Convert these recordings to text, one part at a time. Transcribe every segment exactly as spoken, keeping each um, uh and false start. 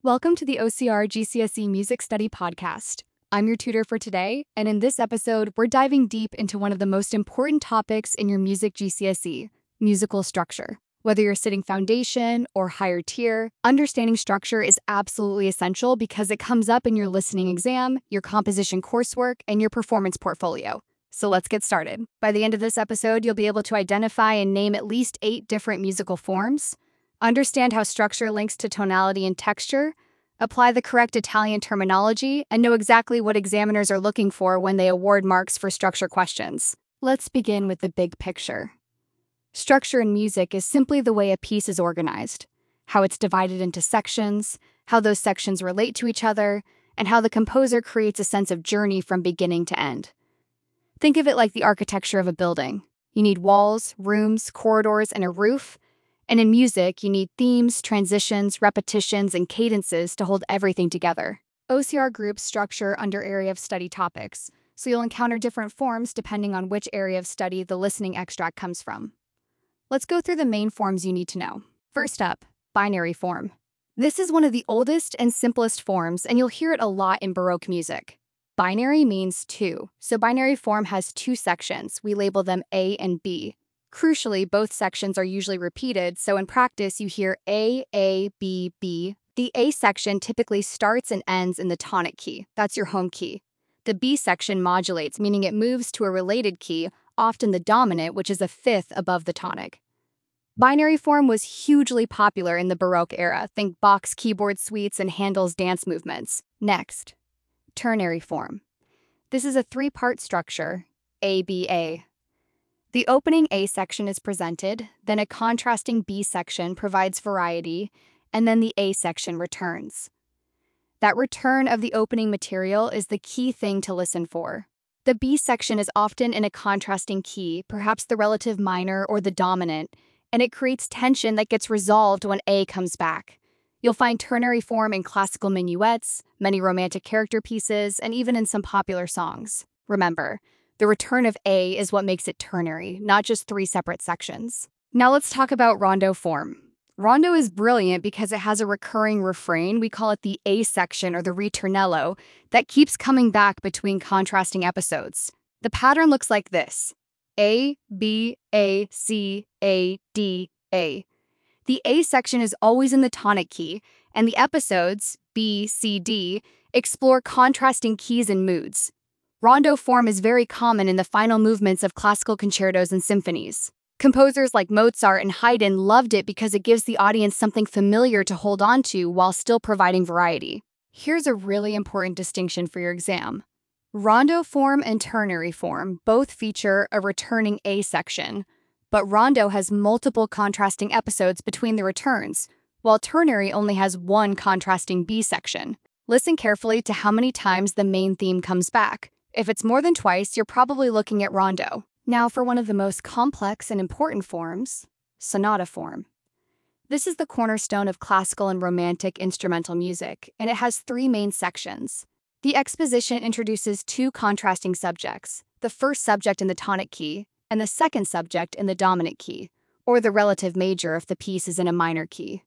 Welcome to the O C R G C S E Music Study Podcast. I'm your tutor for today, and in this episode, we're diving deep into one of the most important topics in your music G C S E, musical structure. Whether you're sitting foundation or higher tier, understanding structure is absolutely essential because it comes up in your listening exam, your composition coursework, and your performance portfolio. So let's get started. By the end of this episode, you'll be able to identify and name at least eight different musical forms, understand how structure links to tonality and texture, apply the correct Italian terminology, and know exactly what examiners are looking for when they award marks for structure questions. Let's begin with the big picture. Structure in music is simply the way a piece is organized, how it's divided into sections, how those sections relate to each other, and how the composer creates a sense of journey from beginning to end. Think of it like the architecture of a building. You need walls, rooms, corridors, and a roof. And in music, you need themes, transitions, repetitions, and cadences to hold everything together. O C R groups structure under area of study topics, so you'll encounter different forms depending on which area of study the listening extract comes from. Let's go through the main forms you need to know. First up, binary form. This is one of the oldest and simplest forms, and you'll hear it a lot in Baroque music. Binary means two, so binary form has two sections. We label them A and B. Crucially, both sections are usually repeated, so in practice you hear A, A, B, B. The A section typically starts and ends in the tonic key. That's your home key. The B section modulates, meaning it moves to a related key, often the dominant, which is a fifth above the tonic. Binary form was hugely popular in the Baroque era. Think Bach's keyboard suites and Handel's dance movements. Next, ternary form. This is a three-part structure, A B A. The opening A section is presented, then a contrasting B section provides variety, and then the A section returns. That return of the opening material is the key thing to listen for. The B section is often in a contrasting key, perhaps the relative minor or the dominant, and it creates tension that gets resolved when A comes back. You'll find ternary form in classical minuets, many romantic character pieces, and even in some popular songs. Remember, the return of A is what makes it ternary, not just three separate sections. Now let's talk about rondo form. Rondo is brilliant because it has a recurring refrain. We call it the A section or the ritornello that keeps coming back between contrasting episodes. The pattern looks like this: A, B, A, C, A, D, A. The A section is always in the tonic key, and the episodes, B, C, D, explore contrasting keys and moods. Rondo form is very common in the final movements of classical concertos and symphonies. Composers like Mozart and Haydn loved it because it gives the audience something familiar to hold on to while still providing variety. Here's a really important distinction for your exam. Rondo form and ternary form both feature a returning A section, but rondo has multiple contrasting episodes between the returns, while ternary only has one contrasting B section. Listen carefully to how many times the main theme comes back. If it's more than twice, you're probably looking at rondo. Now for one of the most complex and important forms, sonata form. This is the cornerstone of classical and romantic instrumental music, and it has three main sections. The exposition introduces two contrasting subjects, the first subject in the tonic key, and the second subject in the dominant key, or the relative major if the piece is in a minor key.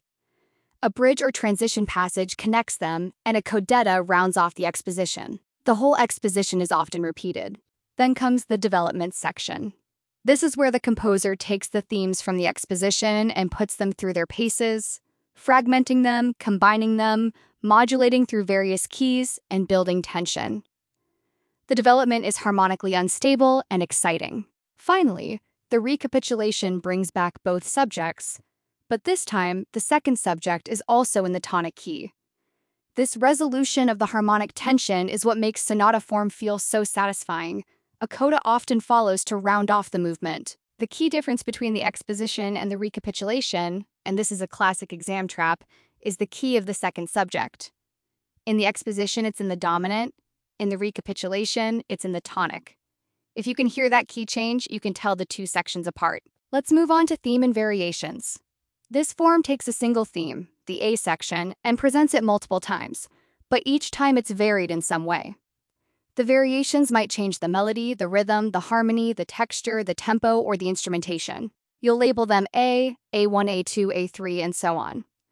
A bridge or transition passage connects them, and a codetta rounds off the exposition. The whole exposition is often repeated. Then comes the development section. This is where the composer takes the themes from the exposition and puts them through their paces, fragmenting them, combining them, modulating through various keys, and building tension. The development is harmonically unstable and exciting. Finally, the recapitulation brings back both subjects, but this time, the second subject is also in the tonic key. This resolution of the harmonic tension is what makes sonata form feel so satisfying. A coda often follows to round off the movement. The key difference between the exposition and the recapitulation, and this is a classic exam trap, is the key of the second subject. In the exposition, it's in the dominant. In the recapitulation, it's in the tonic. If you can hear that key change, you can tell the two sections apart. Let's move on to theme and variations. This form takes a single theme, the A section, and presents it multiple times, but each time it's varied in some way. The variations might change the melody, the rhythm, the harmony, the texture, the tempo, or the instrumentation. You'll label them A, A one, A two, A three, and so on.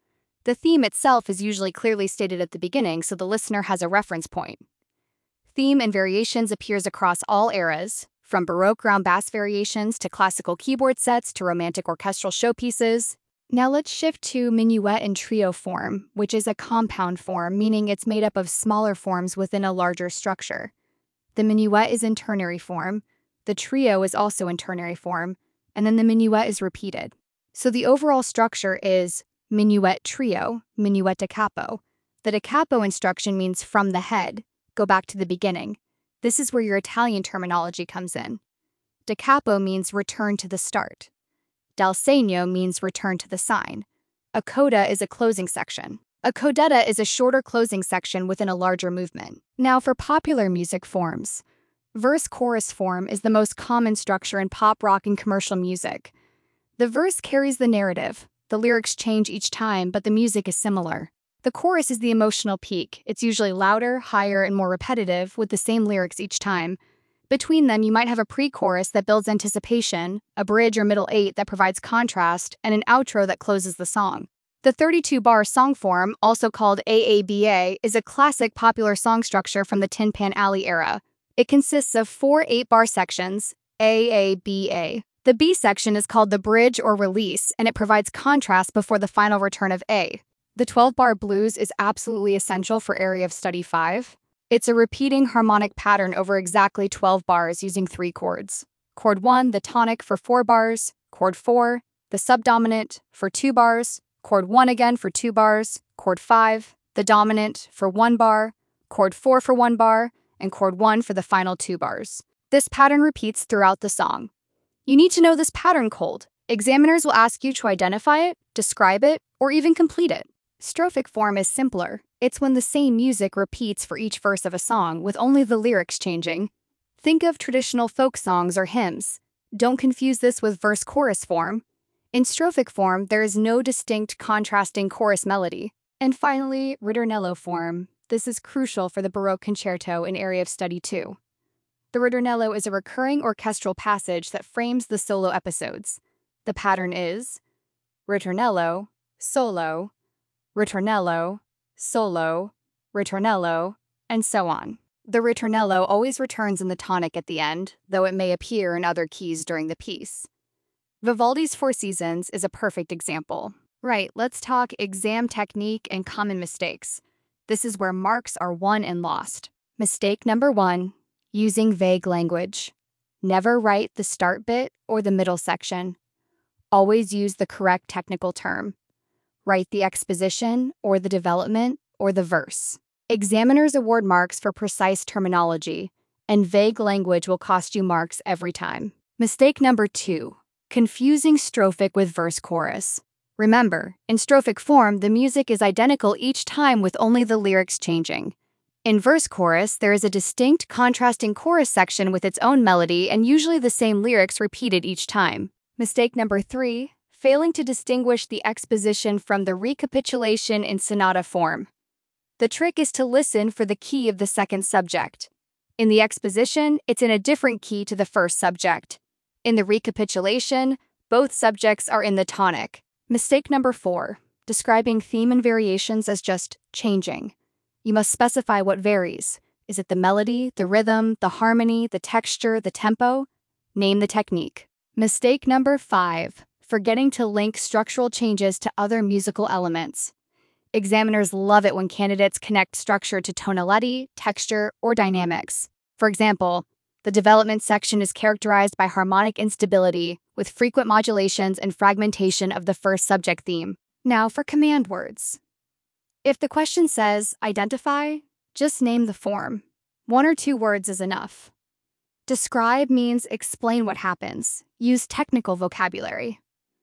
The theme itself is usually clearly stated at the beginning so the listener has a reference point. Theme and variations appears across all eras, from Baroque ground bass variations to classical keyboard sets to romantic orchestral showpieces. Now let's shift to minuet and trio form, which is a compound form, meaning it's made up of smaller forms within a larger structure. The minuet is in ternary form, the trio is also in ternary form, and then the minuet is repeated. So the overall structure is minuet trio, minuet da capo. The da capo instruction means from the head, go back to the beginning. This is where your Italian terminology comes in. Da capo means return to the start. Dal segno means return to the sign. A coda is a closing section. A codetta is a shorter closing section within a larger movement. Now for popular music forms. Verse-chorus form is the most common structure in pop, rock, and commercial music. The verse carries the narrative. The lyrics change each time, but the music is similar. The chorus is the emotional peak. It's usually louder, higher, and more repetitive, with the same lyrics each time. Between them, you might have a pre-chorus that builds anticipation, a bridge or middle eight that provides contrast, and an outro that closes the song. The thirty-two bar song form, also called A A B A, is a classic popular song structure from the Tin Pan Alley era. It consists of four eight bar sections, A A B A. The B section is called the bridge or release, and it provides contrast before the final return of A. The twelve bar blues is absolutely essential for Area of Study five. It's a repeating harmonic pattern over exactly twelve bars using three chords. Chord one, the tonic for four bars, chord four, the subdominant for two bars, chord one again for two bars, chord five, the dominant for one bar, chord four for one bar, and chord one for the final two bars. This pattern repeats throughout the song. You need to know this pattern cold. Examiners will ask you to identify it, describe it, or even complete it. Strophic form is simpler. It's when the same music repeats for each verse of a song, with only the lyrics changing. Think of traditional folk songs or hymns. Don't confuse this with verse-chorus form. In strophic form, there is no distinct contrasting chorus melody. And finally, ritornello form. This is crucial for the Baroque concerto in Area of Study two. The ritornello is a recurring orchestral passage that frames the solo episodes. The pattern is ritornello, solo, ritornello, solo, ritornello, and so on. The ritornello always returns in the tonic at the end, though it may appear in other keys during the piece. Vivaldi's Four Seasons is a perfect example. Right, let's talk exam technique and common mistakes. This is where marks are won and lost. Mistake number one, using vague language. Never write the start bit or the middle section. Always use the correct technical term. Write the exposition or the development or the verse. Examiners award marks for precise terminology, and vague language will cost you marks every time. Mistake number two, confusing strophic with verse-chorus. Remember, in strophic form, the music is identical each time with only the lyrics changing. In verse-chorus, there is a distinct contrasting chorus section with its own melody and usually the same lyrics repeated each time. Mistake number three, failing to distinguish the exposition from the recapitulation in sonata form. The trick is to listen for the key of the second subject. In the exposition, it's in a different key to the first subject. In the recapitulation, both subjects are in the tonic. Mistake number four, describing theme and variations as just changing. You must specify what varies. Is it the melody, the rhythm, the harmony, the texture, the tempo? Name the technique. Mistake number five, forgetting to link structural changes to other musical elements. Examiners love it when candidates connect structure to tonality, texture, or dynamics. For example, the development section is characterized by harmonic instability, with frequent modulations and fragmentation of the first subject theme. Now for command words. If the question says, identify, just name the form. One or two words is enough. Describe means explain what happens. Use technical vocabulary.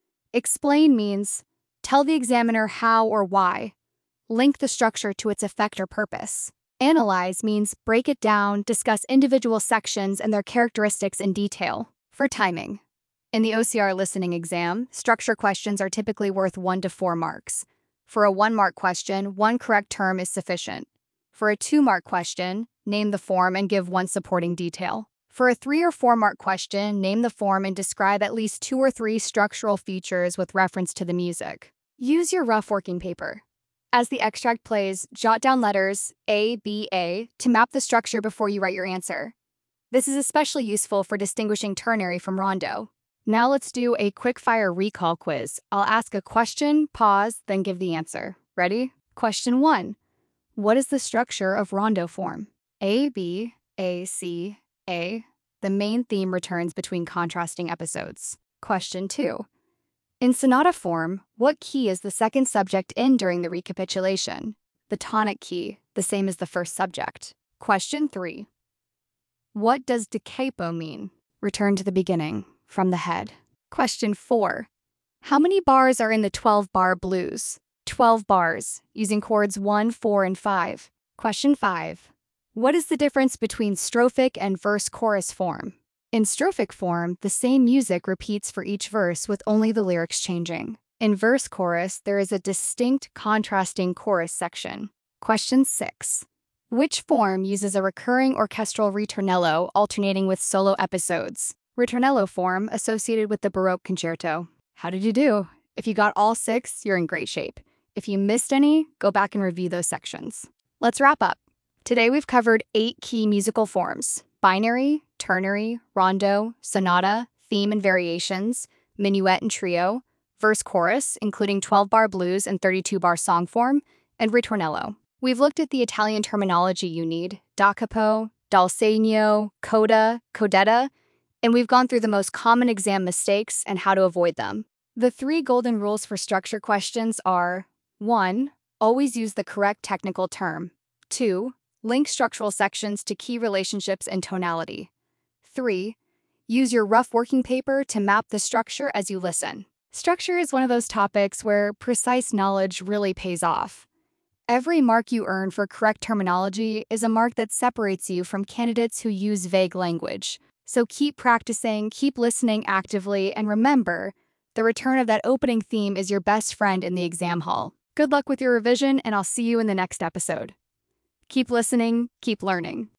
Explain means tell the examiner how or why. Link the structure to its effect or purpose. Analyze means break it down, discuss individual sections and their characteristics in detail. For timing. In the O C R listening exam, structure questions are typically worth one to four marks. For a one-mark question, one correct term is sufficient. For a two-mark question, name the form and give one supporting detail. For a three or four-mark question, name the form and describe at least two or three structural features with reference to the music. Use your rough working paper. As the extract plays, jot down letters A, B, A to map the structure before you write your answer. This is especially useful for distinguishing ternary from rondo. Now let's do a quick-fire recall quiz. I'll ask a question, pause, then give the answer. Ready? Question one. What is the structure of rondo form? A, B, A, C, A. The main theme returns between contrasting episodes. Question two. In sonata form, what key is the second subject in during the recapitulation? The tonic key, the same as the first subject. Question three. What does da capo mean? Return to the beginning, from the head. Question four. How many bars are in the twelve-bar blues? twelve bars, using chords one, four, and five. Question five. What is the difference between strophic and verse-chorus form? In strophic form, the same music repeats for each verse with only the lyrics changing. In verse-chorus, there is a distinct contrasting chorus section. Question six. Which form uses a recurring orchestral ritornello alternating with solo episodes? Ritornello form associated with the Baroque concerto. How did you do? If you got all six, you're in great shape. If you missed any, go back and review those sections. Let's wrap up. Today we've covered eight key musical forms: binary, ternary, rondo, sonata, theme and variations, minuet and trio, verse-chorus, including twelve-bar blues and thirty-two-bar song form, and ritornello. We've looked at the Italian terminology you need, da capo, dal segno, coda, codetta, and we've gone through the most common exam mistakes and how to avoid them. The three golden rules for structure questions are: one. Always use the correct technical term. two. Link structural sections to key relationships and tonality. three. Use your rough working paper to map the structure as you listen. Structure is one of those topics where precise knowledge really pays off. Every mark you earn for correct terminology is a mark that separates you from candidates who use vague language. So keep practicing, keep listening actively, and remember, the return of that opening theme is your best friend in the exam hall. Good luck with your revision, and I'll see you in the next episode. Keep listening, keep learning.